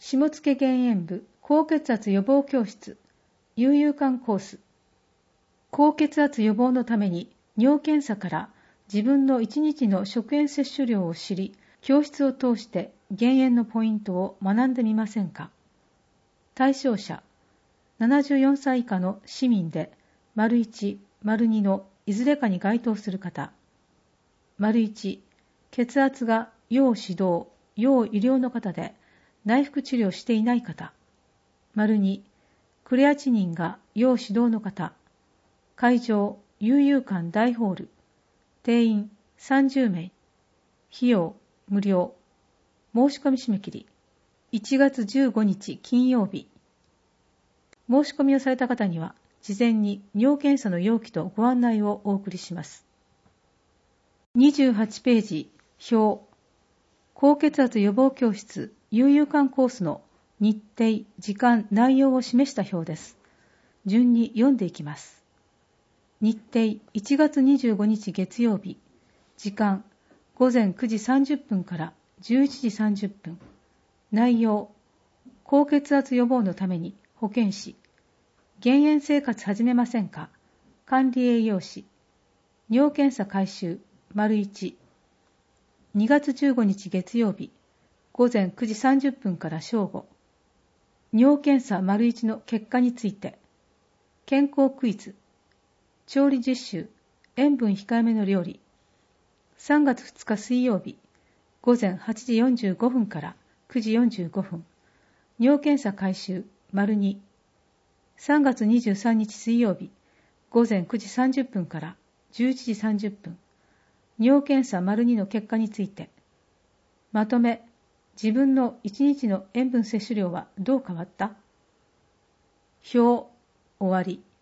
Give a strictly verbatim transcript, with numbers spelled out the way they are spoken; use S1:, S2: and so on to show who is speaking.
S1: 下野減塩部高血圧予防教室悠々館コース。高血圧予防のために尿検査から自分のいちにちの食塩摂取量を知り、教室を通して減塩のポイントを学んでみませんか。対象者、ななじゅうよんさい以下の市民で、丸いち、丸にのいずれかに該当する方。丸いち、血圧が要指導、要医療の方で、内服治療していない方。丸に、クレアチニンが要指導の方。会場、悠々館大ホール。定員さんじゅうめい。費用、無料。申し込み締め切り。いちがつじゅうごにち金曜日。申し込みをされた方には、事前に尿検査の要記とご案内をお送りします。にじゅうはちページ、表。高血圧予防教室、悠々館コースの日程、時間、内容を示した表です。順に読んでいきます。日程、いちがつにじゅうごにち月曜日。時間、ごぜんくじさんじゅっぷんからじゅういちじさんじゅっぷん。内容、高血圧予防のために保健師。減塩生活始めませんか。管理栄養士。尿検査開始、丸いち。にがつじゅうごにち月曜日。ごぜんくじさんじゅっぷんから正午。尿検査丸いちの結果について。健康クイズ。調理実習。塩分控えめの料理。さんがつふつか水曜日。ごぜんはちじよんじゅうごふんからくじよんじゅうごふん。尿検査開始、丸に。さんがつにじゅうさんにち水曜日。ごぜんくじさんじゅっぷんからじゅういちじさんじゅっぷん。尿検査丸にの結果について。まとめ。自分のいちにちの塩分摂取量はどう変わった？表、終わり。